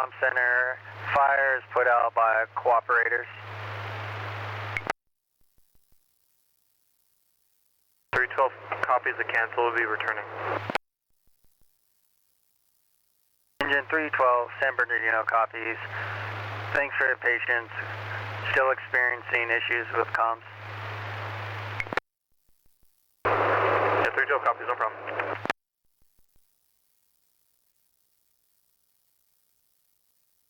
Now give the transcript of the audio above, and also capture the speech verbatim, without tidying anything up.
comm center. Fire is put out by cooperators. three twelve copies of cancel, will be returning. Engine three twelve, San Bernardino copies. Thanks for your patience. Still experiencing issues with comms. Yeah, three twelve copies, no problem.